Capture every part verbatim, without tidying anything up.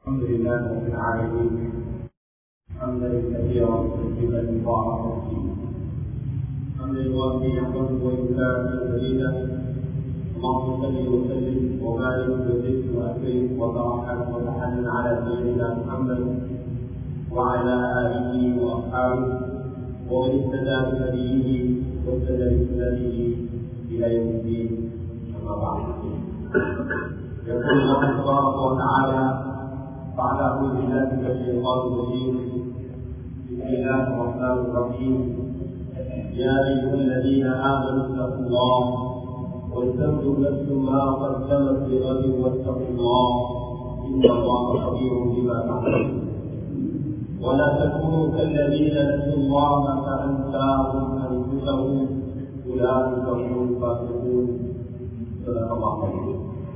الحمد لله رب العالمين حمدا كثيرا طيبا مباركا فيه حمدا يوافي نعمته ويكافئ مزيدا. اللهم صل وسلم وبارك وزد واكرم وترحم وتحنن على سيدنا محمد وعلى اله واصحابه ومن اهتدى بهديه واهتدى بسنته الى يوم الدين. اما بعد، يقول الله تبارك وتعالى بعد أعوذ بالله من الشيطان الرجيم. بسم الله الرحمن الرحيم. يا أيها الذين آمنوا اتقوا الله ولتنظر نفس ما قدمت لغد واتقوا الله إن الله خبير بما تعملون. ولا تكونوا كالذين نسوا الله فأنساهم أنفسهم أولئك هم الفاسقون. صدق الله العظيم.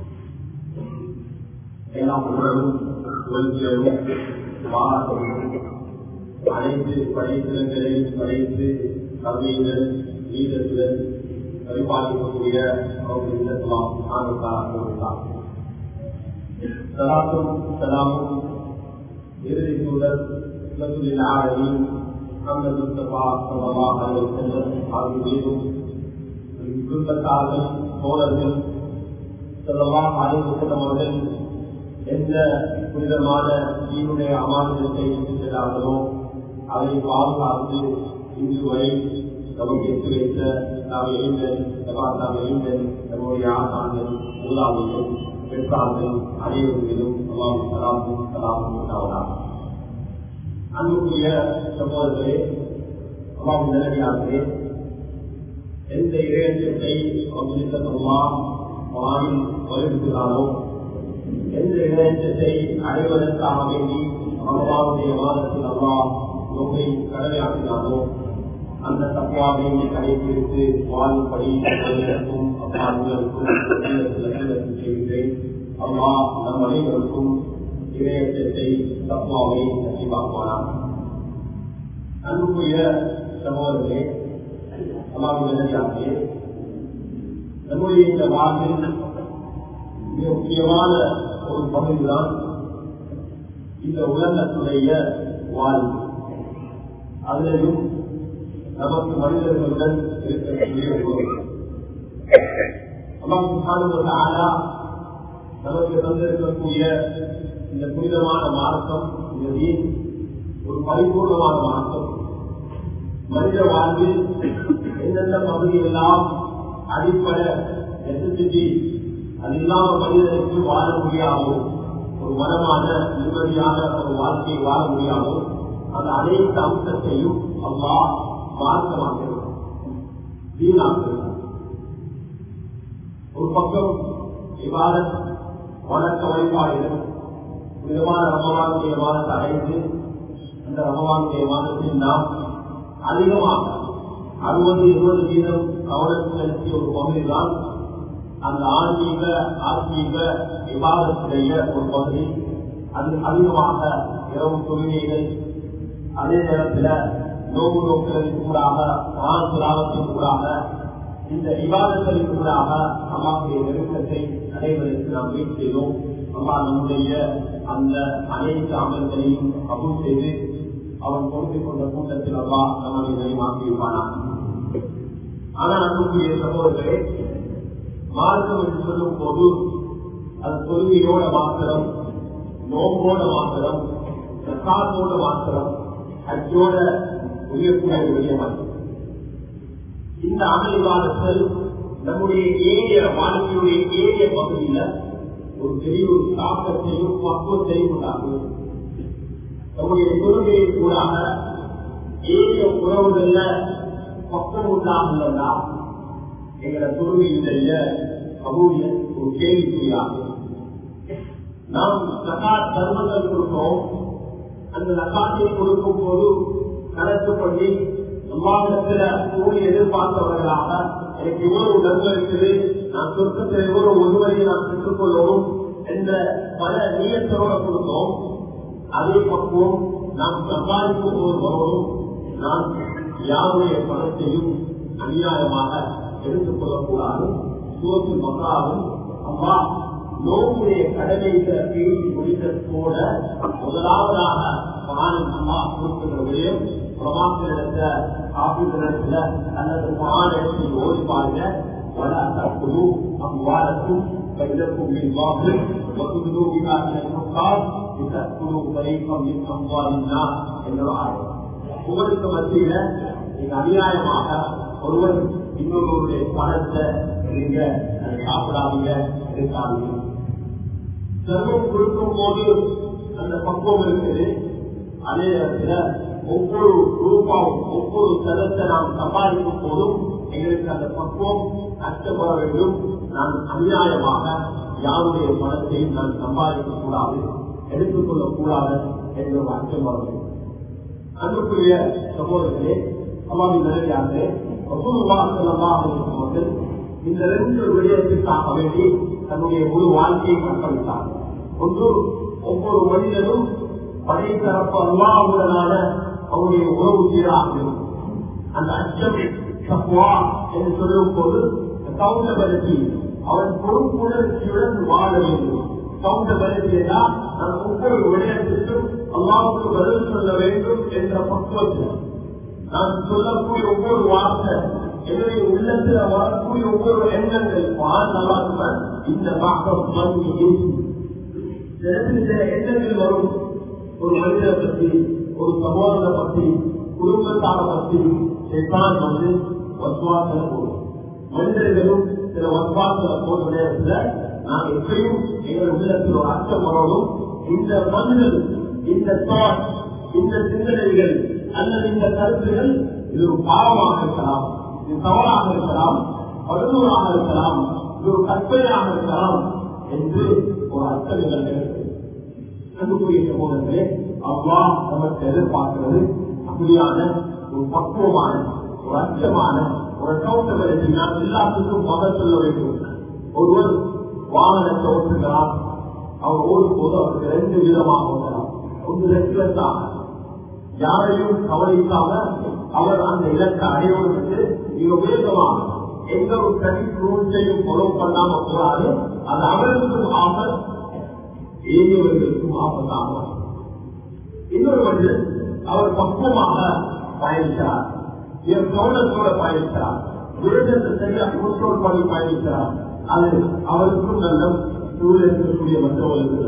அனைத்து படைப்பினங்களையும் படைத்து கவியுடன் நீதத்துடன் பரிபாலிக்கக்கூடிய இறுதி சூழல் குடும்பத்தார்கள் தோழர்கள் செல்லலாம் அவர்கள் எந்த புனிதமான தீனுடைய அமானியத்தை சென்றார்களோ அதை பாதுகாத்து இன்று வரை நமக்கு எட்டு வைத்த நாம் எழுந்தன் சபாத்தாம் எழுந்தன் நம்முடைய ஆசான்கள் மூலாவிலும் பெற்றார்கள் அனைவரிலும் அல்லாஹ் சலாமும் சலாமும் உண்டாவதாக. அன்புக்குரிய சகோதரர்களே, அல்லாஹ் நல்லடியார்களே, எந்த இறையச்சத்தை அல்லாஹ் வானில் வலியுறுத்துகிறாரோ, எந்த இணையத்தை அடைவதற்காக வேண்டி அல்லாஹ்வுடைய மாதத்தில் அல்லாஹ் நோக்கை கடமையாக்கினாரோ அந்த தக்வாவை கடைபிடித்து வாழும்படி அனைவருக்கும் செய்கிறேன். அல்லாஹ் நம் அனைவருக்கும் இணையத்தை தக்வாவை நசிவாக்குவானார். அன்புக்குரிய சகோதரர்களே, அல்லாஹ் நல்லடியார்களே, நம்முடைய இந்த வாழ்வில் மிக முக்கியமான ஒரு பகுதிதான் இந்த உலகத்துடைய வாழ்வு. அதிலும் நமக்கு மனிதர்களுடன் இருக்கக்கூடிய நமக்கு தந்திருக்கக்கூடிய இந்த புனிதமான மார்க்கம் ஒரு பரிபூர்ணமான மார்க்கம். மனித வாழ்வில் எந்தெந்த பகுதியெல்லாம் அடிப்படை நெசசிட்டி அது இல்லாம மனிதனுக்கு வாழ முடியாமோ, ஒரு மனமான நிம்மதியான ஒரு வாழ்க்கையை வாழ முடியாமோ, அந்த அனைத்து அம்சத்தையும் அல்லாஹ் மார்க்கமாக்கிறார், வீணாக்கிறார். ஒரு பக்கம் இவ்வாறு வழக்க வழிபாடுகள் விதமான ரமவானுடைய மாதத்தை அடைந்து அந்த ரமவானுடைய மாதத்தில் நாம் அதிகமாக அறுபது இருபது வீதம் கவனம் செலுத்திய ஒரு பகுதிதான் அந்த ஆன்மீக ஆத்மீக விவாதத்துடைய ஒரு பகுதி. அது அதிகமாக இரவு தொழுகைகள், அதே நேரத்தில் நோவு நோக்குகளின் கூடாக ஆண் கூடாக இந்த விவாதங்களின் கூடாக அம்மாவுடைய நெருக்கத்தை அடைவதற்கு நாம் முயற்சி செய்தோம். அம்மா நம்முடைய அந்த அனைத்து அமல்களையும் கபூல் செய்து அவன் பொறுத்து கொண்ட கூட்டத்தில் அம்மா நம்முடைய நிலைமாக்கி இருப்பானா. ஆனால் அன்புக்குரிய சகோதரர்களே, மார்க்கம் என்று சொல்லும் போது அது தொழுகையோட மாத்திரம், நோம்போட மாத்திரம், சக்காத்தோட மாத்திரம், அச்சோட உயர்க்கூடிய விடயமாய் இந்த அமல்வாதத்தில் நம்முடைய ஏரிய வாழ்க்கையுடைய ஏரிய பகுதியில ஒரு பெரிய ஒரு தாக்கத்தையும் பக்குவத்தையும் உண்டாகும். நம்முடைய தொழுகையை கூடாக ஏரிய உறவுகள்ல பக்கம் உண்டாகுள்ளதா எங்களை தொழுகையுடைய கபூலிய ஒரு கேள்விக்குறியாகும். நாம் ஜகாத் தர்மங்கள் கொடுக்கிறோம். அந்த ஜகாத்தை கொடுக்கும் போது கணக்கு பண்ணி சம்பாதத்துல கூலி எதிர்பார்த்தவர்களாக எனக்கு இவ்வளவு நன்மை இருக்குது, நான் சொர்க்கத்தில் இவ்வளவு ஒருவரையை நான் பெற்றுக் கொள்ளணும் என்ற பல நீயத்தோட கொடுத்தோம். அதே பக்குவம் நாம் சம்பாதிக்கும் போது வரணும். நான் யாருடைய பணத்தையும் அநியாயமாக எடுத்துக் கொள்ளக்கூடாது. சூரத்தில் மக்களாலும் அம்மா நோவுடைய கடமைகளை பேசி முடித்ததோட முதலாவதாக மகானின் அம்மா கொடுக்கிற விடயம் பிரமாத்திரத்துல காப்பீடுல அல்லது மகானத்தை ஓடி பாருங்க ولا تأكلوا أموالكم بينكم بالباطل وتدلوا بها إلى الحكام لتأكلوا فريقا من أموال الناس என்ற ஆயம். உங்களுக்கு மத்தியில நீங்க அநியாயமாக ஒருவர் இன்னொருவருடைய பணத்தை நீங்க சாப்பிடாதீங்க எடுக்காதீங்க. செல்வம் கொடுக்கும் போது அந்த பக்குவம் இருக்குது. அதே இடத்துல ஒவ்வொரு ரூபாவும் ஒவ்வொரு செலத்தை நாம் சம்பாதிக்கும் போதும் எங்களுக்கு அந்த பக்குவம் கஷ்டப்பட வேண்டும். நான் அநியாயமாக யாருடைய பணத்தையும் நான் சம்பாதிக்க கூடாது, எடுத்துக் கொள்ளக் கூடாது என்ற ஒரு அச்சம் வர வேண்டும். அன்புக்குரிய சகோதரர்களே, அல்லாஹ்வின் நல்லடியார்களே, ரசூலுல்லாஹி ஸல்லல்லாஹு அலைஹி வஸல்லம் இந்த ரெண்டு விடயத்திற்காக வேண்டி தன்னுடைய முழு வாழ்க்கையை அர்ப்பணித்தார். ஒன்று, ஒவ்வொரு மனிதனும் படைத்தரப்பு அல்லாஹ்வுடனான அவருடைய உறவு சீராக அந்த அச்சம் தக்வா என்று சொல்லும் போது கவுண்டபிலிட்டி, அவன் பொறுப்புணர்ச்சியுடன் வாழ வேண்டும். கவுண்டபிலிட்டி என்றால் நான் ஒவ்வொரு விடயத்திற்கும் அல்லாஹ்வுக்கு பதில் சொல்ல வேண்டும் என்ற பக்குவத்தில் நான் சொல்லக்கூடிய ஒவ்வொரு வார்த்தை என்னுடைய உள்ளத்தில் வரக்கூடிய ஒவ்வொரு எண்ணங்கள் நல்லா இந்த பாக்கம் சில எண்ணங்கள் வரும். ஒரு மனிதரை பற்றி, ஒரு சமூகத்தை பற்றி, குடும்பத்தார பற்றி சேத்தான் வந்து வசுவாசல போடும். மனிதர்களும் சில வசுவாசல போன்ற நேரத்தில் நான் எப்பயும் எங்கள் உள்ளத்தில் ஒரு அச்சம் வரணும். இந்த மனிதன், இந்த தாட், இந்த சிந்தனைகள் அல்லது இந்த கருத்துகள் இது ஒரு பாவமாக இருக்கலாம், இது தவறாக இருக்கலாம், படுதூராக இருக்கலாம், இது ஒரு கற்பனையாக இருக்கலாம் என்று ஒரு அச்சம் எங்களுக்கு அன்புக்குரிய சமூகத்திலே அல்லாஹ் நமக்கு எதிர்பார்க்கிறது அப்படியான ஒரு பக்குவமான, ஒரு அச்சமான, ஒரு கவுண்டபிலிட்டி. நான் எல்லாத்துக்கும் பதில் சொல்ல வேண்டும். ஒருவர் வாகனத்தை ஓட்டுகிறார், அவர் ஓடும் போது அவருக்கு ரெண்டு விதமாக ஓட்டலாம். ஒன்று ரெகுலராக யாரையும் கவனிக்காம அவர் அந்த இலக்கை அடைவதற்கு மிக வேகமாக எந்த ஒரு தனி ரூல்ஸையும் ஃபாலோ பண்ணாம போறாரு. அது அவருக்கும் ஆபத், ஏரியவர்களுக்கும் ஆபத்தாக. இன்னொரு மனிதன் அவர் பக்குவமாக பயணிக்கிறார், கவனத்தோட பயணிக்கிறார், வேதத்தை சரியா கண்ட்ரோல் பண்ணி பயணிக்கிறார். அது அவருக்கும் நல்ல சூழல் இருக்கக்கூடிய மற்றவர்களுக்கு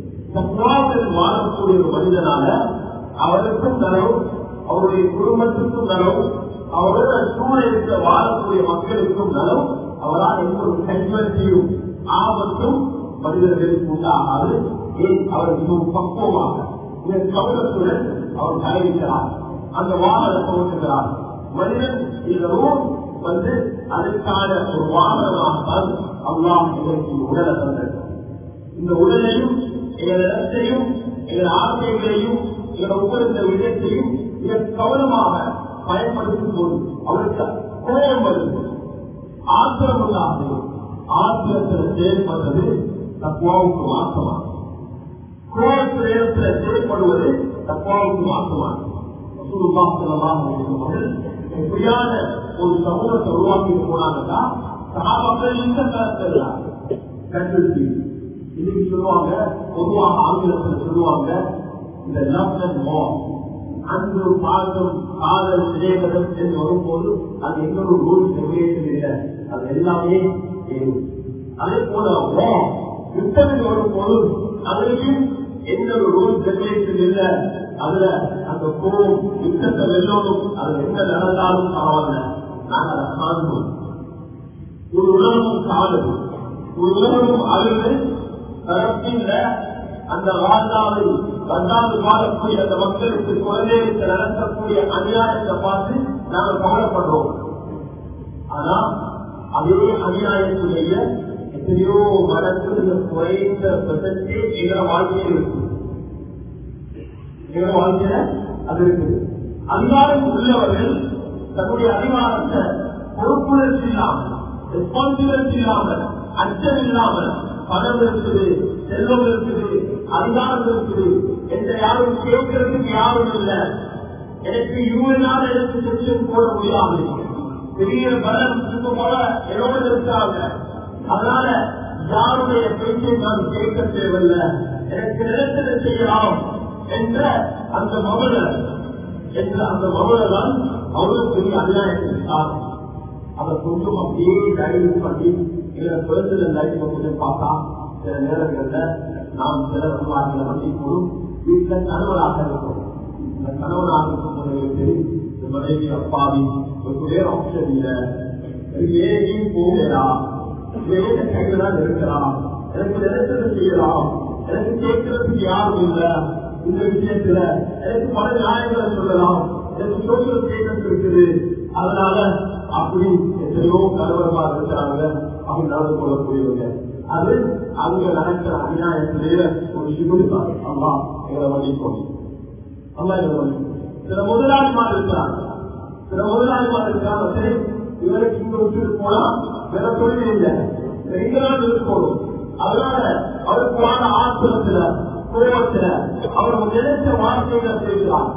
நல்லது. வாழக்கூடிய ஒரு மனிதனால அவருக்கும் நலவு, அவருடைய குடும்பத்திற்கும் நலவு, அவரோட சூழலுக்கு வாழக்கூடிய மக்களுக்கும் நலவு. அவரால் எந்த ஒரு கன்வென்சியும் ஆபத்தும் மனிதர்களுக்கு உண்டாகாது. ஏன் அவர் மிகவும் பக்குவமாக கவனத்துடன் அவர் பயணிக்கிறார், அந்த வாகனத்தை ஓட்டுகிறார். மனிதன் இந்த ரூம் வந்து அதற்கான ஒரு வாகனமாகத்தான் அல்லாஹ் இதற்கு உடலை தந்தது. இந்த உடலையும் எங்கள் இடத்தையும் எங்கள் ஆசைகளையும் எங்கள் ஒவ்வொரு விடயத்தையும் மிக கவனமாக பயன்படுத்தும் போது அவருக்கு கோபம் வருது, ஆத்திரம் உள்ளாது. ஆத்திரத்தில் செயல்படுவது தக்குவாவுக்கு மாற்றமாகும். கோபத்து நேரத்தில் செயல்படுவது தக்குவாவுக்கு மாற்றமாகும். எப்படியான ஒரு சமூகத்தை உருவாக்கி போனாங்கன்னா சகாபாக்கள் இந்த கருத்தில் கண்டுபிடி இன்னைக்கு சொல்லுவாங்க. பொதுவாக ஆங்கிலத்தில் சொல்லுவாங்க இந்த லவ் அண்ட் வார், அன்பு, பாசம், காதல், சிநேகம் என்று வரும்போது அது இன்னொரு ரூல்ஸ் ரெகுலேஷன் இல்லை, அது எல்லாமே ஏறும். அதே போல வார், யுத்தம் வரும்போது அதுலையும் எந்த ஒரு ரூல்ஸ் ரெகுலேஷன் இல்லை. அதுல அந்த கோபம் யுத்தத்தை வெல்லோடும், அது எங்க நடந்தாலும் பரவாயில்ல, நாங்கள் அதை காண்போம். ஒரு உலகமும் காதல், ஒரு உலகமும் அழுது தரப்பில் அந்த ராஜாவை ரண்டாவது வாழக்கூடிய அந்த மக்களுக்கு குழந்தைகளுக்கு நடத்தக்கூடிய அநியாயத்தை பார்த்து நாங்கள் கவலைப்படுறோம். ஆனா அதே அநியாயத்துடைய எத்தனையோ மடங்கு குறைந்த பிரச்சனை எங்கள வாழ்க்கையில் இருக்கு, எங்க வாழ்க்கையில அது இருக்குது. அதிகாரம் உள்ளவர்கள் தன்னுடைய அதிகாரத்தை பொறுப்புணர்ச்சி இல்லாமல், ரெஸ்பான்சிபிலிட்டி இல்லாமல், அச்சம் இல்லாமல், பணம் இருக்குது, செல்வம் இருக்குது, அதிகாரம் இருக்குது என்ற யாரும் கேட்கறதுக்கு யாரும் இல்லை. எனக்கு இருபது எனக்கு செஞ்சு போட முடியாது, பெரிய பலம் போல என்னோட இருக்காங்க. அதனால யாருடைய பேச்சை நான் கேட்க தேவையில்லை, எனக்கு நினைத்ததை செய்யலாம் என்ற அந்த மகளை என்ற அந்த மகளை தான் அவருக்கு பெரிய அநியாயம் இருந்தார். அதை கொஞ்சம் அப்படியே டைவ் பண்ணி எங்களை குழந்தை லைஃப் கொஞ்சம் பார்த்தா சில நேரங்கள்ல நாம் சில வருவார்களை மன்னிப்போம். வீட்டில் கணவராக இருக்கும், இந்த கணவனாக இருக்கும் இந்த மனைவி அப்பாவி ஒரு வேற ஆப்ஷன் இல்லை, ஏன் போகலா, ஏன் கையில தான் இருக்கலாம், எனக்கு நினைத்ததை செய்யலாம், எனக்கு கேட்கறதுக்கு யாரும் இல்லை, இந்த விஷயத்துல எனக்கு பல நியாயங்களை சொல்லலாம், எனக்கு சோசியல் ஸ்டேட்டஸ் இருக்குது, அதனால அப்படி எத்தனையோ கணவரமா இருக்கிறாங்க அப்படின்னு நடந்து கொள்ளக்கூடியவங்க. அது அங்க நடக்கிற அநியாயத்திலேயே ஒரு சிகுடிப்பாங்க. அம்மா எங்களை மன்னிப்போம், அம்மா எங்களை மன்னிப்போம். சில முதலாளிமார் இருக்கிறாங்க, சில முதலாளிமார் இருக்கிறாங்க, சரி இவருக்கு இங்க விட்டுட்டு போனா வேற தொழில் இல்லை, இங்கதான் இருக்கணும், அதனால அவருக்கான ஆத்திரத்துல கோபத்துல அவர் நினைச்ச வார்த்தைகளை பேசலாம்.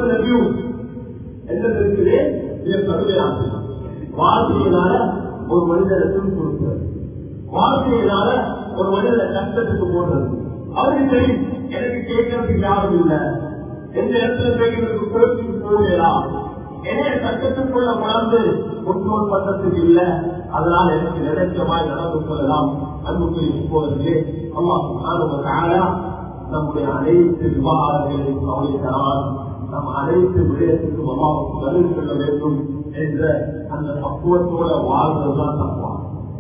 என்ன இருக்குது வார்த்தையினால ஒரு மனிதனுக்கு கொடுக்கிறது, வார்த்தையினால ஒரு மனிதனை கஷ்டத்துக்கு போடுறது. அவருக்கு தெரியும் எனக்கு கேட்கறதுக்கு யாரும் இல்லை, எந்த இடத்துல பேசுறதுக்கு கோரிக்கைக்கு போகலாம், என்னைய சட்டத்துக்குள்ள வளர்ந்து முன்னோர் பட்டத்துக்கு இல்லை, அதனால எனக்கு நினைச்சமாய் நடந்து கொள்ளலாம். அன்புக்குரிய போவதிலே அல்லாஹ் நம்முடைய அனைத்து விவகாரங்களையும் கவனிக்கிறார். நம் அனைத்து விடயத்துக்கும் அல்லாஹ்வுக்கு பதில் சொல்ல வேண்டும் என்ற அந்த பக்குவத்தோட வாழ்வதுதான் தப்புவாங்க.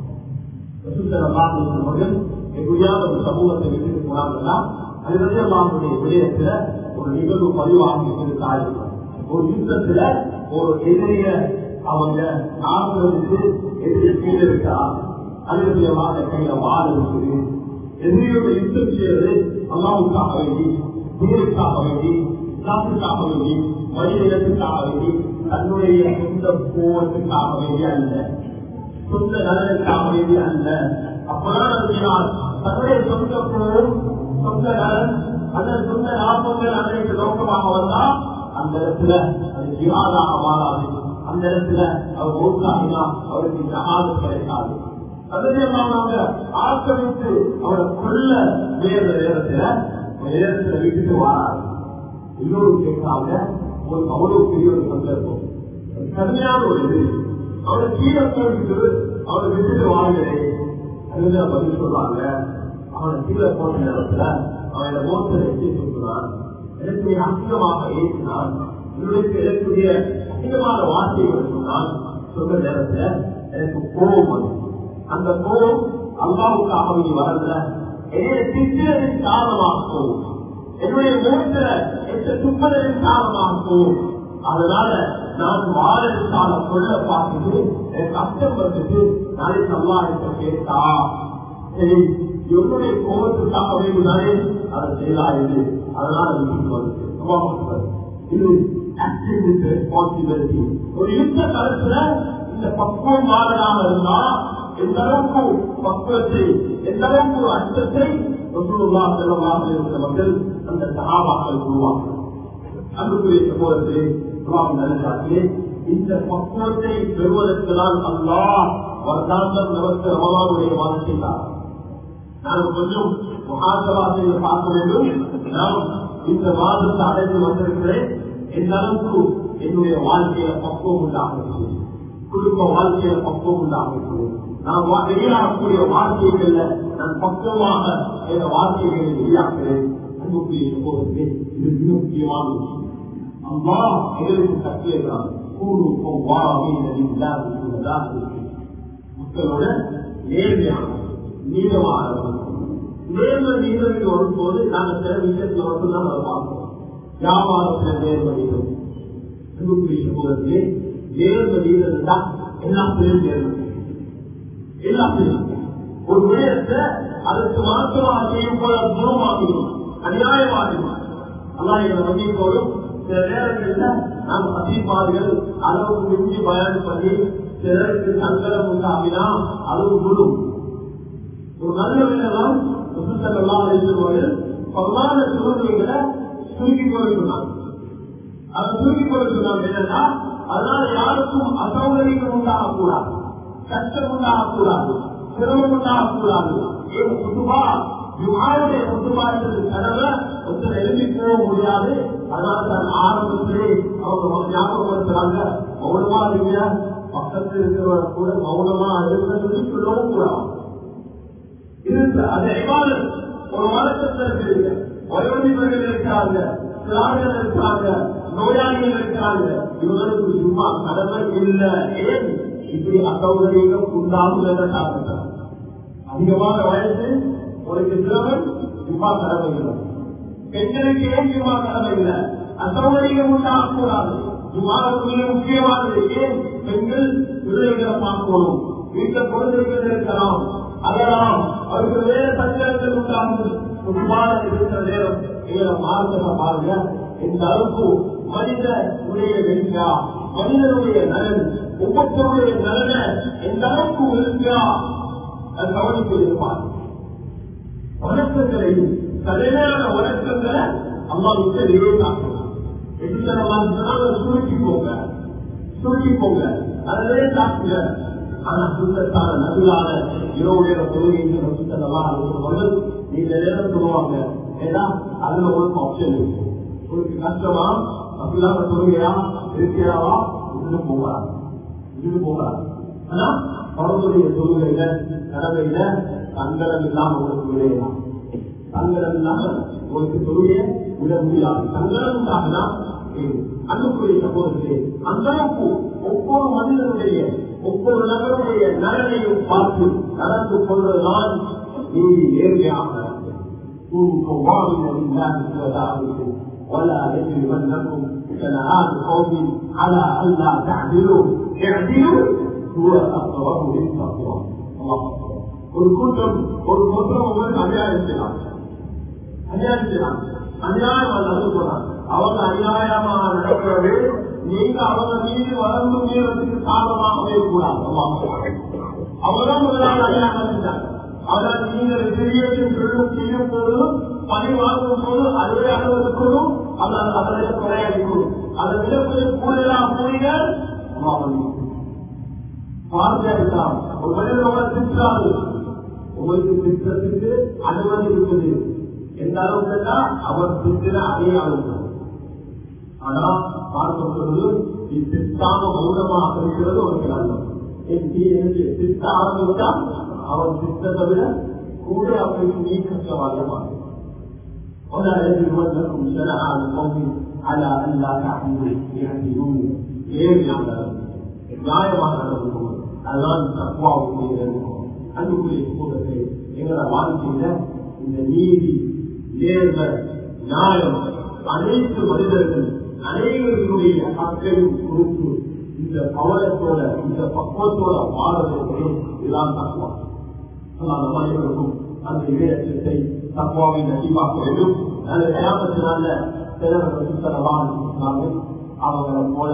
மகள் எப்படியாவது ஒரு சமூகத்தை விட்டு போனாங்கன்னா அது வந்து அல்லாஹ்வுடைய விடயத்துல ஒரு நிகழ்வு பதிவாகி இருக்காது. ஒரு யுத்தத்துல ஒரு எதிரிய அவங்க நாடுறதுக்கு எதிரி கீழே இருக்கா, அதுக்கு கையில வாழ இருக்குது, எதிரியோட யுத்தம் செய்யறது அல்லாஹ்வுக்காக வேண்டி, தீனுக்காக வேண்டி, இஸ்லாத்துக்காக வேண்டி, மனிதத்துக்காக வேண்டி, தன்னுடைய சொந்த போவதற்காக வேண்டி அல்ல, சொந்த நலனுக்காக வேண்டி அல்ல. அப்பதான் தன்னுடைய சொந்த போவும் சொந்த நலன் அதன் சொந்த லாபங்கள் அன்றைக்கு நோக்கமாக வந்தா அந்த இடத்துல அது ஜிஹாதாக மாறாது, அந்த இடத்துல அவர் மௌத்தாகினா அவருக்கு ஜஹாது கிடைக்காது. அதனால ஆக்கிரமித்து அவரை கொள்ள வேற நேரத்துல நேரத்துல விட்டுட்டு வாராது. இன்னொரு கேட்காங்க ஒரு அவ்வளவு பெரிய ஒரு சந்தர்ப்பம், கடுமையான ஒரு இது, அவரை கீழே போட்டு அவரை விட்டுட்டு வாழ்கிறேன் அதுதான் பதில் சொல்றாங்க. அவனை கீழே போன நேரத்துல அவனோட மோசத்தை எப்படி சொல்றான், எனக்கு அசிங்கமாக ஏற்றினான், என்னுடைய எனக்குரிய அசிங்கமான வார்த்தைகள் சொன்னான். சொல்ற நேரத்துல எனக்கு கோபம் வந்து அந்த கோபம் அல்லாஹ்வுக்காக வேண்டி வரல, என்னுடைய திட்டத்தின் காரணமாக போகும், என்னுடைய மூத்த எந்த துப்பதன் காரணமாக போகும். அதனால நான் வாழ சொல்ல பார்த்துட்டு எனக்கு அர்த்தம் வந்துட்டு நாளைக்கு அல்லாஹ்விட்ட கேட்டா சரி என்னுடைய கோபத்துக்காக வேண்டிதானே அதை செய்யலாது, அதனால வீட்டுக்கு வந்து இது ரெஸ்பான்சிபிலிட்டி. ஒரு யுத்த காலத்துல இந்த பக்குவம் வாழலாக இருந்தா எந்த அளவுக்கு பக்குவத்தை எந்த அளவுக்கு அர்த்தத்தை ரசூலுல்லாஹி ஸல்லல்லாஹு அலைஹி வஸல்லம் அந்த சஹாபாக்கள் உருவாக்க அன்புக்குரிய சகோதரர்களே நல்லே இந்த பக்குவத்தை பெறுவதற்கு தான் அல்லாஹ் வருடாந்தம் நமக்கு ரமலானுடைய மாதத்தை தான் நாம் கொஞ்சம் முகாசவாசையை பார்க்க வேண்டும். நாம் இந்த மாதத்தை அடைந்து வந்திருக்கிறேன், எந்த அளவுக்கு என்னுடைய வாழ்க்கையில பக்குவம் உண்டாகிறது, குடும்ப வாழ்க்கையில பக்குவம் உண்டாகிறது, நான் வெளியாகக்கூடிய வாழ்க்கைகள்ல நான் பக்குவமாக என்ற வாழ்க்கைகளை வெளியாக்குறேன். அன்புக்குரிய சகோதரர்களே இது மிக முக்கியமான விஷயம். அம்மா எங்களுக்கு கற்றுகிறார் மக்களோட நேர்மையான நீளமான நேர்மை நீளம் வரும்போது நாங்கள் சில விஷயத்துல மட்டும்தான் அதை பார்க்கிறோம். வியாபாரத்துல நேர்மை நீளம் நேர்மை நீளம் தான் எல்லாத்திலையும் நேர்மை, எல்லாத்திலையும் ஒரு விடயத்தை அதற்கு மாற்றமாக செய்யும் போது அது குணமாகிடும், அநியாயமாகிடும். அல்லாஹ் எங்களை வங்கிக்கோடும். சில நேரங்கள்ல நாம் சதிப்பார்கள் அளவுக்கு மிஞ்சி பயன் பண்ணி சிலருக்கு சங்கடம் உண்டாகினா அளவு முழும் ஒரு நல்ல விதம் சுத்தமெல்லாம் அழைத்துவார்கள். பகவான சூழ்நிலைகளை சுருக்கி கொள்ள சொன்னாங்க. அதை சுருக்கி கொள்ள சொன்னாங்க என்னன்னா அதனால யாருக்கும் அசௌகரியம் உண்டாகக்கூடாது, கஷ்டம் உண்டாகக்கூடாது, சிரமம் உண்டாகக்கூடாது. குத்துபா ஜுமாவுடைய குத்துபா என்பது கடமை ஒருத்தர் எழுதி போக முடியாது. அதனால தான் ஆரம்பத்திலே அவங்க ஞாபகப்படுத்துறாங்க, மௌனமா இருங்க, பக்கத்தில் இருக்கிறவங்க கூட மௌனமா இருக்கிறது சொல்லவும் கூடாது. இருக்கு அதே மாதிரி ஒரு வழக்கத்தில் இருக்கிறீங்க, வயோதிபர்கள் இருக்கிறாங்க, சிறார்கள் இருக்கிறாங்க, நோயாளிகள் இருக்கிறாங்க, இவங்களுக்கு சும்மா கடமை இல்லை. ஏன் இப்படி அசௌகரியம் உண்டாகுவதற்காக அதிகமான வயசு ஒரு சிறுவன் சும்மா கடமை இல்லை. பெண்களுக்கு ஏன் சும்மா கடமை இல்லை? அசௌகரியம் உண்டாகக்கூடாது. சும்மாவுக்கு மிக முக்கியமானது. ஏன் பெண்கள் பிள்ளைகளை பார்க்கணும், வீட்டில் குழந்தைகள் இருக்கலாம், அதெல்லாம் அவருக்கு வேற சஞ்சலங்கள் உண்டாகும். சும்மாத இருக்கிற நேரம் எங்களை மார்க்கத்தை பாருங்க. இந்த அளவுக்கு மனிதனுடைய வெற்றியா, மனிதனுடைய நலன், ஒவ்வொருத்தருடைய நலனை எந்த அளவுக்கு வெற்றியா கவனித்து இருப்பார். வணக்கங்களையும் தலைமையான வணக்கங்களை அம்மா மிக நிறைவேற்றாங்க. சுருக்கி போங்க, சுருக்கி போங்க, அதிலே சாப்பிடுங்க. ஆனா சுத்தத்தான நபியான இரவு நேர தொழுகைகள் சுத்தலாம் நீங்க நேரம் சொல்லுவாங்க. ஏன்னா அதுல ஒரு ஆப்ஷன் இருக்கு. உங்களுக்கு கஷ்டமா அப்படிலாம் தொழுகையா இருக்கிறாவா இதுன்னு போகலாம், இதுன்னு போகலாம். ஆனா அவர்களுடைய தொழுகையில கடமையில சங்கடம் இல்லாம உங்களுக்கு விளையலாம். சங்கடம் இல்லாம உங்களுக்கு தொழுகையை விட முடியாது. சங்கடம் உண்டாகுனா அன்புக்குரிய சகோதரர்களே, அந்த அளவுக்கு ஒவ்வொரு மனிதனுடைய ஒவ்வொரு நபருடைய நலனையும் பார்த்து நடந்து கொள்வதுதான் நீதி நேர்மையாக. ولا يجرمنكم شنآن قوم على ألا تعدلوا اعدلوا هو أقرب للتقوى. الله ஒரு கூட்டம் ஒரு கூட்டம் உங்களுக்கு அநியாயம் செய்யலாம், அநியாயம் செய்யலாம், அநியாயம் நடந்து போறாங்க. அவங்க அநியாயமா நடக்கிறது நீங்க அவங்க மீது வளர்ந்து மீறதுக்கு காரணமாகவே கூடாது. அவங்களும் முதலாளி அநியாயம் செஞ்சாங்க. அதனால் நீங்கள் பெரிய சொல்லும் செய்யும் போதும் பணி வாங்கும் போது அதுவே அனுமதிக்கணும், அதனால் அதனை குறையாடிக்கணும். அதை விட கொஞ்சம் கூடுதலாக கூறிகள் பார்க்கலாம். ஒரு மனிதனோட திட்டாது உங்களுக்கு திட்டத்துக்கு அனுமதி இருக்குது. எந்த அளவுக்கு அவர் திட்டின அதே அளவுக்கு. ஆனா பார்க்கும் பொழுது திட்டாம மௌனமாக இருக்கிறது ஒரு நல்லது. திட்ட ஆரம்பித்தா அவன் திட்டத்தை விட கூட அவருக்கு நீ கஷ்டவாதமாக ولا يجرمنكم شنآن قوم على ألا تعدلوا اعدلوا. ஏன் நியாயமாக நடக்கும் அதுதான் தக்குவாவுக்குரிய அன்புக்குரிய சமூகத்தை எங்களோட வாழ்க்கையில இந்த நீதி, நேர்மை, நியாயம் அனைத்து மனிதர்கள் அனைவர்களுடைய மக்களும் குறித்து இந்த கவனத்தோட இந்த பக்குவத்தோட வாழ்வதற்கு இதுதான் தக்குவா. நம்ம அனைவருக்கும் அந்த இளையத்தை தக்குவாவை நடிவாக்க வேண்டும். அந்த கிராமத்தினால சிலர்கள் சுத்தரவான் அவங்களை போல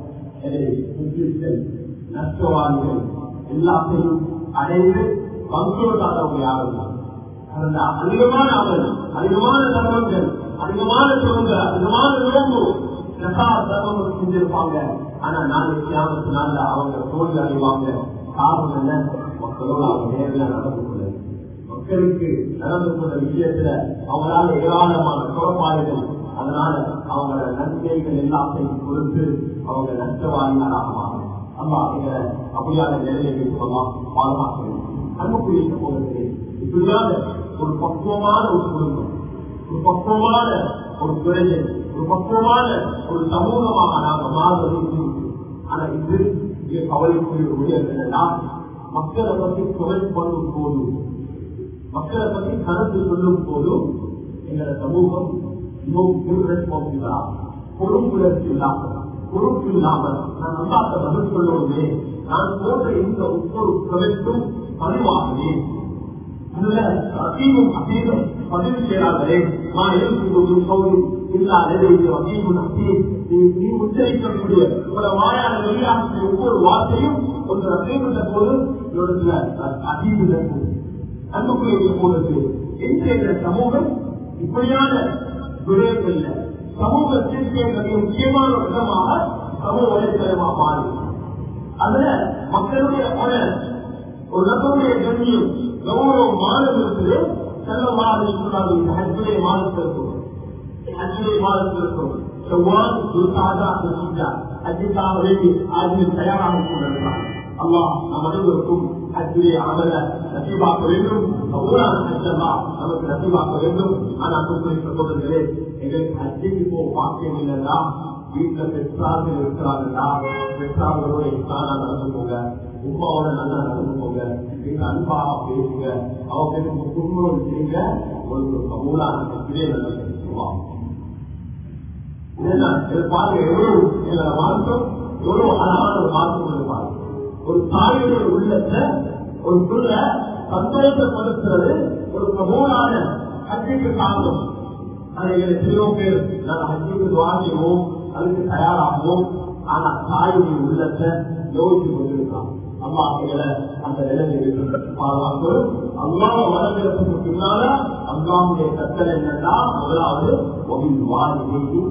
நஷ்டவாதிகள் எல்லாத்தையும் அடைந்து பங்கோட்டாதவங்க யாரும் அதிகமான அமல், அதிகமான தர்மங்கள், அதிகமான சொல்லுங்கள், அதிகமான நோம்பு தர்மங்கள் செஞ்சிருப்பாங்க. ஆனா நாளைக்கு கிராமத்தினால அவங்க தோல்வி அடைவாங்க. காரணம் என்ன? மக்களோடு அவங்க நேரில் நடந்து கொள்ள, மக்களுக்கு நடந்து கொண்ட விஷயத்துல அவங்களால ஏராளமான குறைபாடுகள், அதனால அவங்களோட நன்மைகள் எல்லாத்தையும் கொடுத்து அவங்க நஷ்டவாதிகளாக மாறும். அம்மா எங்களை அப்படியான நிலையை சொல்லலாம் பாதுகாக்க. அன்புக்குரிய சமூகத்திலே இப்படியான ஒரு பக்குவமான ஒரு குடும்பம், ஒரு பக்குவமான ஒரு துறையை, ஒரு பக்குவமான ஒரு சமூகமாக நாங்கள் மாறுவது. ஆனா இது இங்கே கவலைக்குரிய உயர் என்னன்னா, மக்களை பற்றி குறை பண்ணும் போது, மக்களை பற்றி கருத்து சொல்லும் போதும் எங்களோட சமூகம் பொறுப்புணர்ச்சி இல்லாமல் பொறுப்பு இல்லாமல் நான் நல்லாத்த பதில் சொல்லுவதே நான் போன்ற இந்த ஒவ்வொரு குறைக்கும் பதிவாகவே அதுல அசீமும் அசீமும் பதிவு செய்யாதே நான் இருக்கும் சோழி இல்லாத அசீமும் அசீம் நீ உச்சரிக்கக்கூடிய உங்களோட வாயால வெளியாகக்கூடிய ஒவ்வொரு வார்த்தையும் கொஞ்சம் அசீமிட்ட போது இவரத்துல அசீம் அன்புக்குரிய போது இன்றைய சமூகம் இப்படியான விடயங்கள்ல சமூக சீர்கேடுகளுடைய முக்கியமான விதமாக சமூக வலைத்தளமாக மாறி அதுல மக்களுடைய ஒரு நபருடைய கண்ணியம் கௌரவம் மாதம் இருக்குது. செல்லமாக சொன்னாங்க ஹஜ்ஜுடைய மாதத்தில் இருக்கும். ஹஜ்ஜுடைய மாதத்தில் இருக்கும். செவ்வாய் துல்காதா துல்ஹிஜ்ஜா ஹஜ்ஜுக்காக வேண்டி ஆஜில் தயாராக கொண்டிருக்கிறார். அல்லாஹ் நம் அனைவருக்கும் ஹஜ்ஜுடைய அமல நசீபாக்க வேண்டும். ஊரான ஹஜ்ஜல்லா நமக்கு நசீபாக்க வேண்டும். ஆனால் சகோதரர்களே, எங்களுக்கு ஹஜ்ஜுக்கு போ பாக்கியம் இல்லைன்னா வீட்டுல பெற்றார்கள் இருக்கிறார்களா, பெற்றார்களோட இஸ்லானா நடந்து போங்க, உமாவோட நல்லா நடந்து போங்க, நீங்க அன்பாக பேசுங்க, அவங்க குடும்பம் செய்யுங்க. உங்களுக்கு கபூலான ஹஜ்ஜுடைய நல்லது சொல்லுவாங்க. பாருங்க எவ்வளவு எங்களை மாற்றம், எவ்வளவு அழகான ஒரு மாற்றம் இருப்பாங்க. ஒரு தாயுடைய உள்ளத்தை ஒரு புள்ள சந்தோஷப்படுத்துறது ஒரு கபூலான ஹஜ்ஜுக்கு காரணம். அதை எத்தனையோ பேர் நாங்கள் ஹஜ்ஜுக்கு வாங்கிடுவோம், அதுக்கு தயாராகுவோம். ஆனா தாயுடைய உள்ளத்தை யோசிச்சு கொண்டிருக்கலாம். அம்மா எங்களை அந்த நிலைமையில் பாதுகாப்பு. அல்லாஹ் வரவேற்புக்கு பின்னால அல்லாஹ்வுடைய கட்டளை என்னன்னா முதலாவது வாரி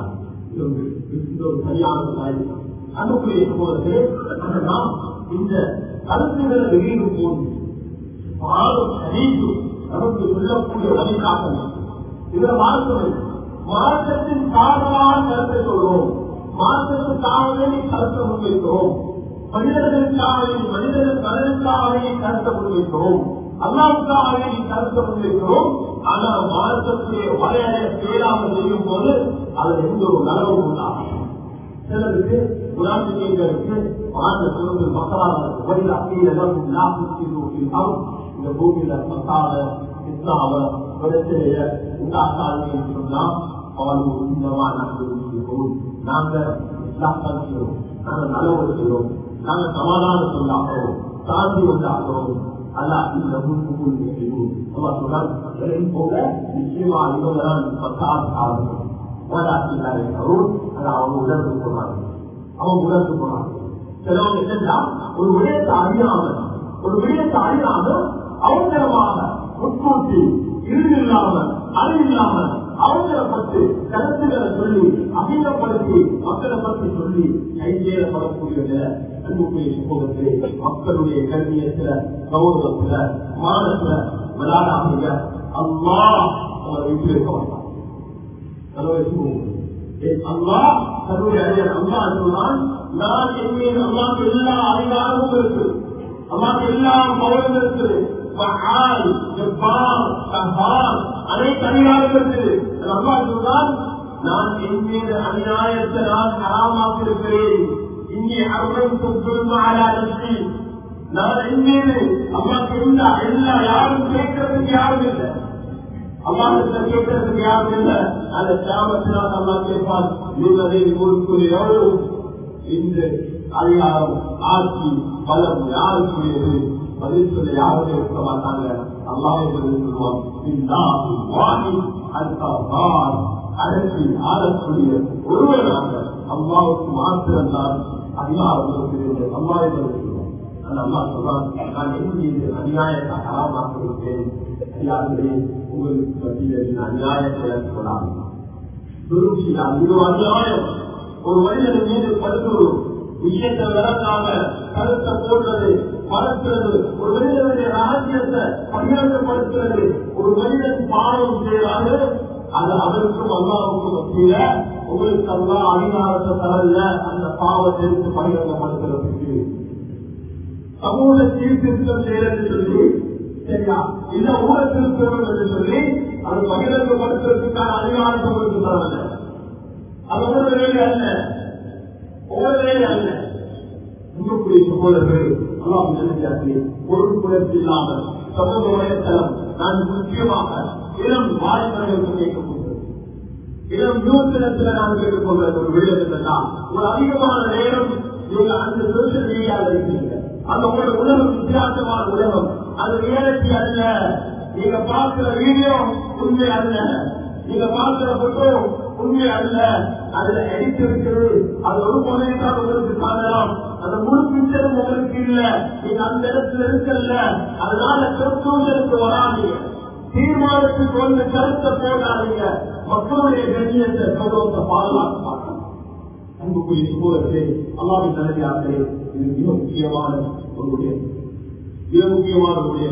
சரியான தாய் அன்புக்குரிய சகோதரர்களே, நாம் இந்த கருத்துக்களை வெளியிடும் போது பாலும் சரீது நமக்கு சொல்லக்கூடிய வழிகாட்டல் இதை மாற்றம். மாற்றத்தின் காரணமாக கருத்தை சொல்றோம், மாற்றத்துக்காக வேண்டி கருத்தை முன்வைக்கிறோம், மனிதர்களுக்காக வேண்டி மனிதர்கள் கடலுக்காக வேண்டி கருத்தை முன்வைக்கிறோம், அல்லாவுக்காக வேண்டி கருத்தை முன்வைக்கிறோம். ஆனால் மாற்றத்துடைய வரையறை பேராமல் செய்யும் போது அது எந்த ஒரு நலவும் உண்டாகும். சிலருக்கு குலாமிகளுக்கு வாழ்ந்த சொல்வது மக்களாக வழியில் அப்பீலம் இந்த பூமியில மசால இஸ்லாம பிரச்சனைய உண்டாக்காது சொன்னா அவளுக்கு சின்னமா நாங்கள் நாங்க இஸ்லாம் செய்வோம், நாங்க நலவு செய்வோம், நாங்க சமாதானம் சொல்லாகிறோம், சாந்தி உண்டாகிறோம். அல்லா இந்த முன்பு செய்வோம் போல நிச்சயமா இவங்கதான் மசால் ஆகும். அவங்க உணர்ந்து போனாங்க, அவங்க உணர்ந்து போனாங்க. சிலவங்க என்னன்னா ஒரு விடயத்தை அறியாமல் ஒரு விடயத்தை அறியாமல் அவசரமாக முன்கூட்டி இறுதி இல்லாமல் அறிவில்லாமல் அவசரப்பட்டு கருத்துக்களை சொல்லி அகிலப்படுத்தி மக்களை பற்றி சொல்லி கைதேறப்படக்கூடிய அன்புக்குரிய சமூகத்திலே மக்களுடைய கண்ணியத்துல கௌரவத்துல மானத்துல விளையாடாமீங்க. அல்லாஹ் அவரை விட்டு மாட்டார். அல்லாஹ் தன்னுடைய அறிஞர் அல்லாஹ் சொன்னான், நான் என் அல்லாஹ்க்கு எல்லா அதிகாரமும் இருக்கு, அல்லாஹ்க்கு எல்லா பவரும் இருக்குது, அனைத்து அதிகாரம் இருக்குது. அல்லாஹ் சொன்னான், நான் என் மீது அநியாயத்தை நான் ஹராமாக்கியிருக்கிறேன். இங்கே அருள் சொத்து நான் என் மீது அல்லாஹ்க்கு எல்லா எல்லா யாரும் கேட்கறதுக்கு யாரும் இல்லை, அல்லாஹ்விட்ட கேட்கறதுக்கு யாரும் இல்லை. அந்த சாமத்தினால் அல்லாஹ் கேட்பான், நீங்களே கொடுக்கிறோ இந்த அதிகாரம் ஆட்சி பலம் யாருக்குரியது? பதில் சொல்ல யாருமே இருக்க மாட்டாங்க. அல்லாஹ்வை பதில் சொல்லுவான், அழைச்சி ஆளக்கூடிய ஒருவராக அல்லாஹ்வுக்கு மாத்திரம்தான் அதிகாரம் இருக்கிறது. அல்லாஹ்வை பதில் சொல்லுவான். அந்த அல்லாஹ் சொல்றான், நான் எங்கே அநியாயத்தை ஹராமாக்கியிருக்கேன். அதிகாரிகளே, உங்களுக்கு மத்தியில் அநியாயத்தை சொல்லாது அநியாயம். ஒரு மனிதன் மீது படுத்து விஷயத்தை விளக்காம கருத்தை போடுறது, மறக்கிறது, ஒரு மனிதனுடைய ரகசியத்தை பகிரங்கப்படுத்துறது, ஒரு மனிதன் பாவம் செய்யறாரு, அது அவருக்கும் அல்லாவுக்கும் மத்தியில உங்களுக்கு அல்லா அதிகாரத்தை தரல அந்த பாவத்தை எடுத்து பகிரங்கப்படுத்துறதுக்கு சமூக சீர்திருத்தம் செய்யறது சொல்லி சரியா இல்ல ஊர திருத்தம் என்று சொல்லி அது பகிரங்கப்படுத்துறதுக்கான அதிகாரத்தை உங்களுக்கு தரல. அது ஒரு வேலை அல்ல, ஒரு வேலை அல்ல. உங்களுடைய சகோதரர்கள் அல்லாஹ் நிலையாக்கி பொருட்புணர்ச்சி இல்லாமல் சமூக வலைத்தளம் நான் முக்கியமாக இளம் வாய்ப்புகளுக்கு கேட்கப்படுகிறது. இளம் யூத்தினத்தில் நான் கேட்டுக்கொள்வது ஒரு விடயம் என்னன்னா, ஒரு அதிகமான நேரம் நீங்க அந்த சோசியல் மீடியாவில் இருக்கீங்க. அந்த உங்களோட உலகம் வித்தியாசமான உலகம், அது ரியாலிட்டி அல்ல. நீங்க பார்க்கிற வீடியோ உண்மை அல்ல, நீங்க பார்க்கிற போட்டோ உண்மை அல்ல. அதுல எடிட் இருக்குது, அது ஒரு முறையத்தான் உங்களுக்கு காணலாம். அந்த முழு பிக்சரும் உங்களுக்கு இல்ல, நீங்க அந்த இடத்துல இருக்கல. அதனால கருத்தூருக்கு வராதீங்க, தீர்மானத்துக்கு வந்து கருத்தை போடாதீங்க. மக்களுடைய கண்ணியத்தை கௌரவத்தை பாதுகாக்க அன்புக்குரிய சமூகத்திலே அல்லாஹ்வின் நல்லடியார்களே, இது மிக முக்கியமான ஒரு விடயம், மிக முக்கியமான விடயம்.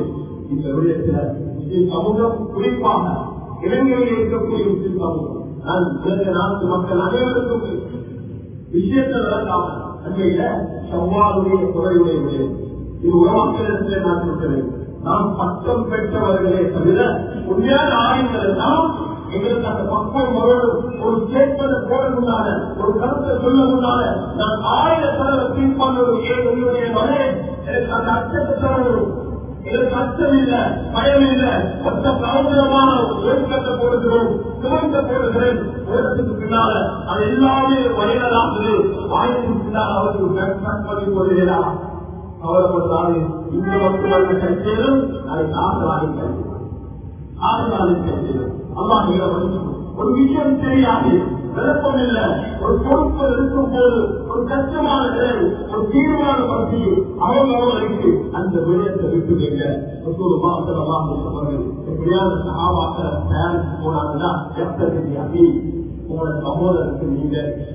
இந்த விடயத்தில் முஸ்லிம் சமூகம் குறிப்பாக இலங்கையில் இருக்கக்கூடிய முஸ்லிம் சமூகம் நான் இலங்கை நாட்டு மக்கள் அனைவருக்கும் விஷயத்தை நடக்காம அன்றையில செவ்வாறுடைய துறையுடைய விடயம் இது உலகத்திலே நான் சொல்கிறேன். நாம் பட்டம் பெற்றவர்களே தவிர உண்மையான ஆய்வுகள் எல்லாம் எங்களுக்கு அந்த பக்கம் ஒரு ஸ்டேட்மெண்ட் போட முன்னால ஒரு கருத்தை சொல்ல முன்னால நான் ஆயிரம் தடவை தீர்ப்பு பண்ணுவது ஏன் உங்களுடைய மகனே எனக்கு அந்த அச்சத்தை தரணும். எனக்கு அச்சம் இல்லை, பயம் இல்லை, மொத்த பிரபலமான ஒழுக்கத்தை போடுகிறோம், சிவத்தை போடுகிறேன். உலகத்துக்கு பின்னால அது எல்லாமே வயலாகுது. வாய்ப்புக்கு பின்னால் அவருக்கு பண்ணி போடுகிறா கவலைப்பட்டாலே இந்த மக்களுக்கு கைச்சேரும் அதை ஆசலாக ஆசலாக கைச்சேரும். அல்லாஹ் ஒரு விஷயம் தெரியாது, விளக்கம் இல்லை, ஒரு பொறுப்பு இருக்கும் போது ஒரு கஷ்டமான நிலை, ஒரு தீர்மான பற்றி அவங்க அவர்களுக்கு அந்த விடயத்தை விட்டுவீங்க. ஒரு மாசமாக எப்படியான சகாபாக்களை தயாரித்து போனாங்கன்னா எப்படி அப்படி உங்களோட சகோதரருக்கு நீங்க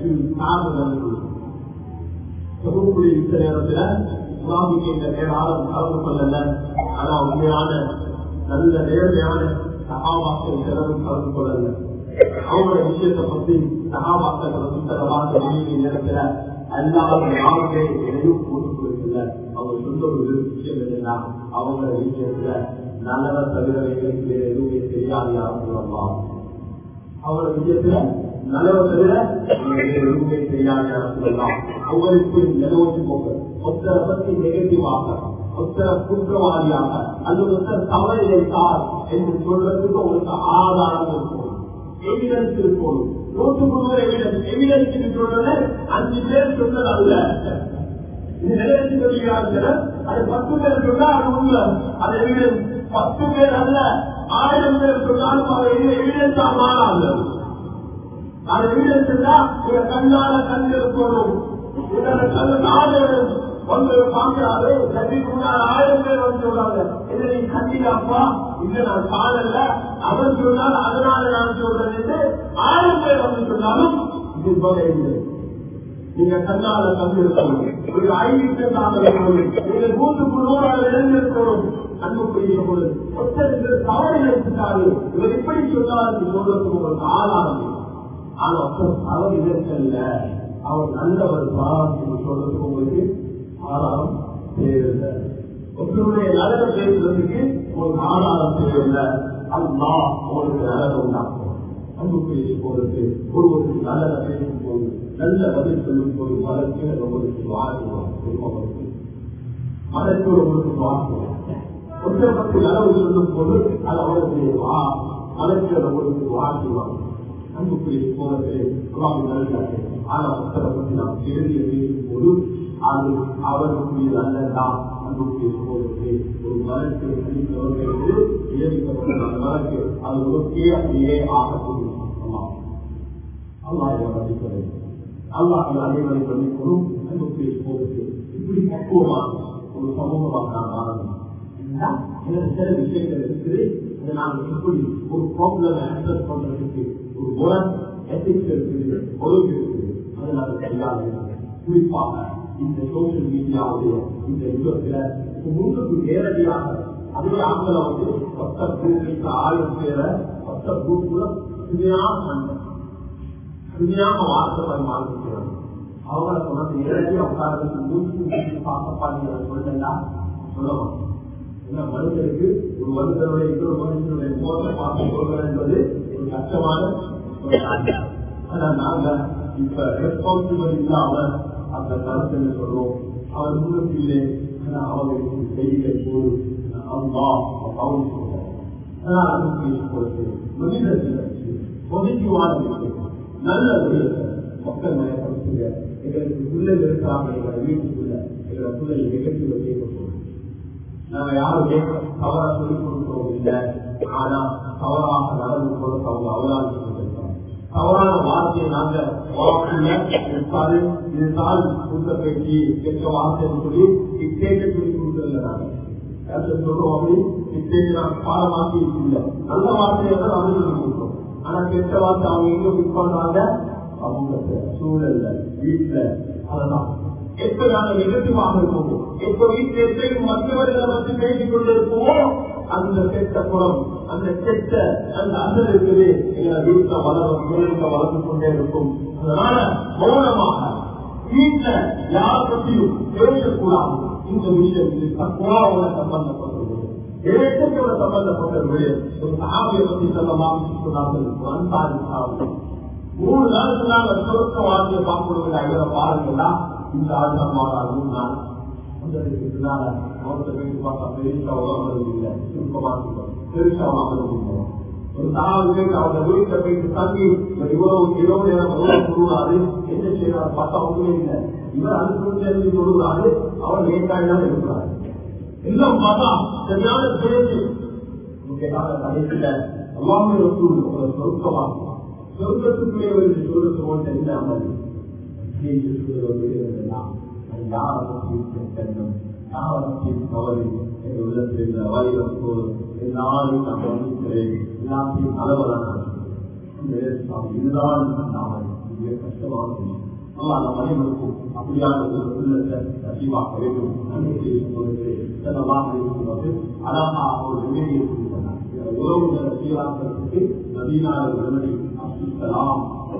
சகோதரி இந்த நேரத்துல சுவாமிக்கு இந்த நேரம் கலந்து கொள்ளல. ஆனா உண்மையான நல்ல நேர்மையான சகாபாக்கள் சிலரும் கலந்து கொள்ளல. அவங்களோட விஷயத்தை பத்தி சகாபாக்கள் புத்தகமாக வெளியே நேரத்துல எல்லாரும் யாருமே எதையும் போட்டுக் கொடுக்கல. அவங்க சொல்ல ஒரு விஷயம் என்னன்னா அவங்களோட விஷயத்துல நல்லவ தவிர எங்களுக்கு எதுவுமே தெரியாது யாரும் சொல்லலாம். அவங்களோட விஷயத்துல நல்லவ தவிர எதுவுமே தெரியாது யாரும் சொல்லலாம். அவங்களுக்கு நிலவச்சு போங்க ஒருத்தரை பத்தி நெகட்டிவாக ஒருத்தர குற்றவாளியாக அல்லது ஒருத்தர் தவறு இழைத்தார் என்று சொல்றதுக்கு உங்களுக்கு ஆதாரம் இருக்கும், எவிடன்ஸ் இருக்கும். நூற்றுக்கு நூறு எவிடன்ஸ் எவிடன்ஸ் சொல்றது அஞ்சு பேர் சொன்னது அல்ல. இது நிறைவேற்றி சொல்கிறார்கள். அது பத்து பேர் சொன்னா அது உண்மை, அது எவிடன்ஸ். பத்து பேர் அல்ல ஆயிரம் பேர் சொன்னாலும் அது எவிடன்ஸ் மாறாது. அது எவிடன்ஸ் தான் இவங்க கண்ணால கண் இருக்கணும். வந்து பாக்குறாரு ஆயிரம் பேர் வந்து சொல்றாங்க இதை நீ கண்டிப்பா இல்ல நான் காணல அவர் சொன்னால் அதனால நான் சொல்றேன் என்று ஆயிரம் பேர் வந்து சொன்னாலும் இது போல இல்லை. நீங்க கண்ணால கண்டு இருக்கணும், ஒரு ஐந்து நீங்க நூற்றுக்கு நூறாக இழந்திருக்கணும். அன்புக்குரிய போது ஒருத்தர் தவறு நினைத்தாரு இவர் இப்படி சொன்னார் சொல்றதுக்கு உங்களுக்கு ஆளாது. ஆனா ஒருத்தர் தவறு நினைக்கல அவர் நல்லவர் பாராட்டு சொல்றதுக்கு உங்களுக்கு ஆதாரம் தேவையில்லை. ஒருவருடைய நலனை பேசுறதுக்கு உங்களுக்கு ஆதாரம் தேவையில்லை. அல்லா உங்களுக்கு நலனை உண்டாக்கும். அன்புக்குரிய போறது ஒருவருக்கு நல்லதை பேசும் போது நல்ல பதில் சொல்லும் போது மதற்கு உங்களுக்கு வாழ்த்துவார். குடும்பங்களுக்கு மதற்கு ஒருவருக்கு வாழ்த்துவார். ஒன்றை பற்றி நலவு சொல்லும் போது அது அவருடைய வா மதற்கு உங்களுக்கு வாழ்த்துவார். அன்புக்குரிய போறது நல்லது. ஆனா ஒருத்தரை பற்றி நாம் கேள்வியை பேசும் போது அது அவருக்குரிய நல்லதான். அன்புக்குரிய போறது ஒரு மதற்கு இயற்கப்பட்ட அந்த மதற்கு அது ஒருக்கே அப்படியே ஆகக்கூடிய அல்லாஹ் அல்லாஹ் அனைவரை பண்ணிக்கொள்ளும். அன்புக்குரிய போறது இப்படி பக்குவமாக ஒரு சமூகமாக நான் ஆரம்பிக்கும் சில விஷயங்கள் இருக்குது. அதை நாங்கள் எப்படி ஒரு ப்ராப்ளம் அட்ரஸ் பண்றதுக்கு ஒரு முறை எத்திக்ஸ் இருக்குது, ஒழுங்கு இருக்குது. அதை நாங்கள் கையாள குறிப்பாக இந்த சோசியல் மீடியாவுடைய இந்த யுகத்துல முன்னுக்கு நேரடியாக அதே ஆண்களை வந்து பத்த குரூப் ஆயிரம் பேரை பத்த குரூப்ல துணியாக துணியாக வார்த்தை பரிமாறிக்கிறாங்க. அவங்களை சொன்னது நேரடியாக உட்கார்ந்து மூச்சு பார்க்கப்பாங்க சொல்லா சொல்லலாம். ஏன்னா மனிதருக்கு ஒரு மனிதனுடைய இன்னொரு மனிதனுடைய மோச பார்த்து சொல்வது என்பது ஒரு கஷ்டமான ஆனா நாங்க இப்ப ரெஸ்பான்சிபிள் இல்லாம அந்த கருத்து சொல்றோம். அவர் முன்னுக்கு இல்லை அவர்களுக்கு செய்திகள் போது அல்லா கவனம் சொல்றோம். அதனால அதுக்கு மனிதர்கள் பொதுவான நல்ல மக்கள் மயப்படுத்துங்க. எங்களுக்கு பிள்ளைகள் இருக்கிறாங்க, எங்களை வீட்டுக்குள்ள எங்களை பிள்ளைகள் நிகழ்ச்சிகளை கேட்க நாங்க யாருமே தவறா சொல்லிக் கொடுக்கிறோம் இல்லை. ஆனா தவறாக நடந்து கொடுக்க அவங்க அவலாதி கொண்டிருக்கிறோம். தவறான வார்த்தையை நாங்க வாக்குல இருந்தால் கொடுத்த பேச்சு கெட்ட வார்த்தைன்னு சொல்லி இத்தேக்க சொல்லி கொடுக்கல. நாங்க சொல்றோம் அப்படி இத்தேக்கு நான் பாடமாக்கி இல்லை. நல்ல வார்த்தையை தான் அவங்க சொல்லி கொடுக்கிறோம். ஆனா கெட்ட வார்த்தை அவங்க எங்க மிஸ் பண்றாங்க அவங்க சூழல்ல வீட்டுல. அதெல்லாம் எப்ப நாங்கள் நெகட்டிவாக இருக்கோமோ, எப்ப வீட்டில் எப்பயும் மற்றவர்களை பற்றி பேசிக் கொண்டிருப்போமோ அந்த கெட்ட குணம், அந்த கெட்ட அந்த அசல் இருக்குது எங்களை வீட்டுல வளரும் வீட்டுல வளர்த்து கொண்டே இருக்கும். அதனால மௌனமாக வீட்டுல யார பற்றியும் பேசக்கூடாது. இந்த விஷயம் இது தக்குவாவோட சம்பந்தப்பட்டது, இலட்சத்தோட சம்பந்தப்பட்டது. ஒரு சஹாபியை பற்றி சொல்லலாம் சொன்னார்கள். ஒரு அன்சாரி சஹாபி மூணு நாளுக்கு நாங்கள் சொருக்க வாழ்க்கையை பார்க்கணும். ஐவரை பாருங்களா இந்த ஆழ்ந்தமாக மூணு நாள் அவர்கிட்ட போயிட்டு பார்த்தா பெருசா உலகம் இல்லை, சுருக்கமாக பெருசா உலகம் இல்லை. ஒரு நாலு பேருக்கு அவங்க வீட்டுல போயிட்டு தங்கி இவ்வளவு இரவு நேரம் சொல்லுறாரு, என்ன செய்யறாரு பார்த்தா ஒன்றுமே இல்லை. இவர் அதுக்கு சொல்லுறாரு, அவர் லேட்டாயிதான் இருக்கிறாரு. எல்லாம் பார்த்தா சரியான பேச்சு கடைசியில எல்லாமே உங்களை சொருக்கமாக சொர்க்கத்துக்குள்ளே வந்து சொல்லுவோம் தெரியாமல் யாரும் யாரும் கவலை என் உள்ளத்தில் வைரப்பு எல்லாரும் நான் கவனிக்கிறேன், எல்லாத்தையும் அளவலான இதுதான் நாமல் கஷ்டமாக அல்லா நம் அனைவருக்கும் அப்படியான உள்ளத்தை அதிகமாக வேண்டும். நம்பிக்கை சொல்வது அழகா ஒரு நிலையை உறவுகளை சீராக்கிறதுக்கு நவீனான உடனடி அசுத்தலாம்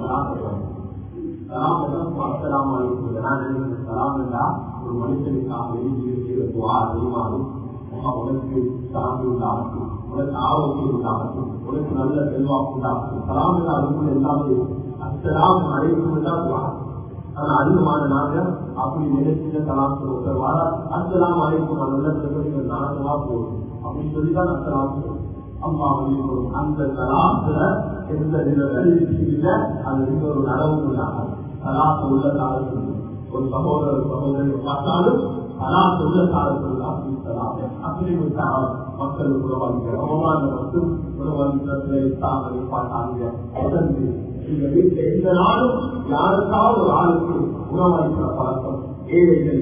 ஒரு மனுஷனுக்காக வெளிமாறும் உனக்கு சாமி உண்டாகட்டும், உனக்கு ஆரோக்கியம் உண்டாகட்டும், உனக்கு நல்ல செல்வாக்கு உண்டாகட்டும். சலாம் அதுக்குள்ள எல்லாமே அச்சலாம் அழைக்கும் தான். ஆனா அதிகமான நாங்க அப்படி நினைச்சு சலாம் சொல்லுவார் வார அச்சலாம் அழைக்கும் நல்ல செல்வங்கள் நானவா போகும் அப்படின்னு சொல்லிதான் அச்சலாம் சொல்லுவோம். அம்மா அந்த சலாத்துல எந்த நிலை அது இன்னொரு நடவும் இல்லாமல் சலாத்து உள்ள காலத்தில் ஒரு சகோதரர் சகோதரரை பார்த்தாலும் சலாத்து உள்ள காலத்தில் அப்படி விட்டால் மக்களுக்கு உணவாளிகள் அவமான மட்டும் உணவாளிகளை தாங்களை பார்த்தாங்க. இந்த வீட்டில் எந்த நாளும் யாருக்காவது ஒரு ஆளுக்கு உணவளிக்கிற பழக்கம் ஏழைகள்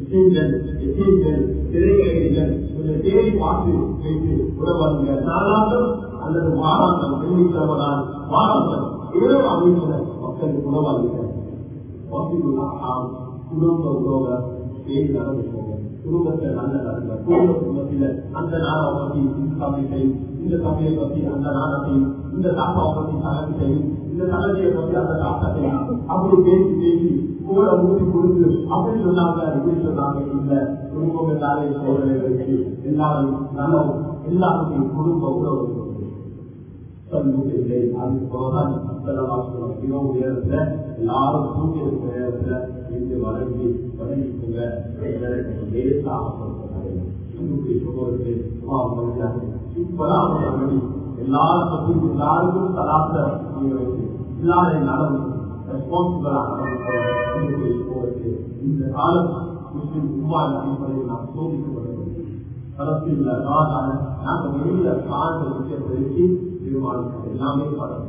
திரைகள் கொஞ்சம் தேடி பார்த்து வைத்து உணவாளிகள் நாளாந்தம் அல்லது வாராந்தம் வெள்ளிக்கிழமனால் வாராந்தம் இரவு அமைந்த மக்களுக்கு உணவாளிகள் குடும்ப உறவை தேடி நடந்து போங்க. குடும்பத்தை நல்ல நடந்த குடும்ப குடும்பத்தில அந்த நாளை பற்றி இந்த சமையல் இந்த சமையல் பற்றி அந்த நாளத்தையும் இந்த தாத்தாவை பற்றி தகவலையும் இந்த தகவலையை பற்றி அந்த தாத்தாத்தையும் அப்படி பேசி பேசி கூட ஊற்றி கொடுத்து அப்படி சொன்னாங்க இப்படி சொன்னாங்க. இல்ல குடும்பம் எல்லாரையும் சோதனைகளுக்கு எல்லாரும் நல்லவும் எல்லாருக்கும் குடும்ப உறவு இல்லை. அது போதான் இரவு நேரத்துல எல்லாரும் தூங்கி இருக்கிற நேரத்துல இங்கு வளர்ச்சி வளர்ச்சிக்குங்க எல்லாரும் பற்றி எல்லாருக்கும் தலாத்த எல்லாரையும் நலம் ரெஸ்பான்சிபிளாக இந்த காலம் முஸ்லிம் உருவான அடிப்படையில் நாம் சோதிக்கப்படவில்லை. களத்தில் நாங்கள் வெளியில காண்ட விஷயத்தை வச்சு தீர்மானிக்கிறது எல்லாமே படம்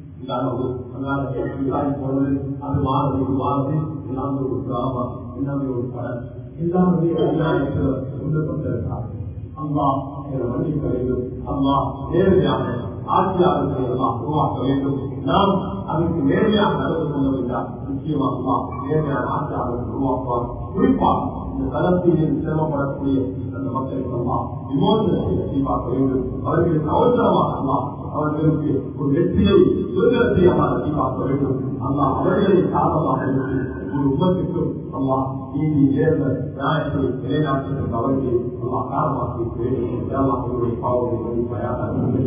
போனது அது மாறுது இது மாறுது எல்லாமே ஒரு டிராமா எல்லாமே ஒரு படம் எல்லாமே கொண்டு கொண்டிருக்கிறார். அம்மா மன்னிக்க வேண்டும். அம்மா நேர்மையாக ஆட்சியாளர்களை எல்லாம் உருவாக்க வேண்டும். நாம் அதற்கு நேர்மையாக நடந்து கொள்ள வேண்டாம். நிச்சயமாக அம்மா நேர்மையான ஆட்சியாளர்கள் உருவாக்குவார். குறிப்பாக இந்த தளத்தில் சிரமப்படக்கூடிய அந்த மக்களுக்கு அம்மா விமோசனத்தை பார்க்க வேண்டும். அவர்களுக்கு அவசரமாக அம்மா அவர்களுக்கு ஒரு வெற்றியை சுதந்திரத்தை அம்மா பார்க்க வேண்டும். அம்மா அவர்களை சாதமாக இருக்கு ஒரு உமத்துக்கும் அம்மா நீதி நேர்ந்த நியாயத்தை நிலைநாட்டுகின்ற அவர்கள் அம்மா காரணமாக்கி அவருடைய பாவங்களை மதிப்பாயாக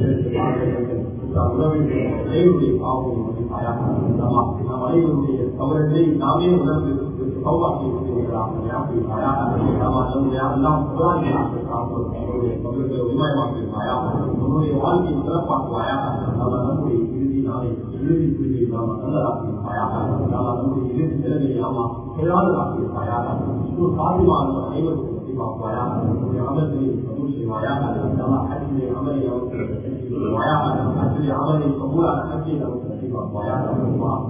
உறவுடைய பாவங்களை மதிப்பாயாக நம் அனைவருடைய தவறுகளை நாமே உணர்ந்து சௌவாக்கி நம்முடைய வாழ்க்கையை சிறப்பாக்குவாயாக. நம்முடைய இறுதி நாளை இறுதி புரிவை நாம நல்லதாக்கியிருப்பாயாக. நம்முடைய இறுதி நிலையை நாம செயலாளராக்கியிருப்பாயாக. சாதிவான அனைவருக்கும் பதிவாக்குவாயாக. நம்முடைய அமர்களை கபூல் செய்வாயாக. அச்சிலே அமலை அவருக்கு அமலை கபூலான அச்சியை அவருக்கு பதிவாக்குவாயாக.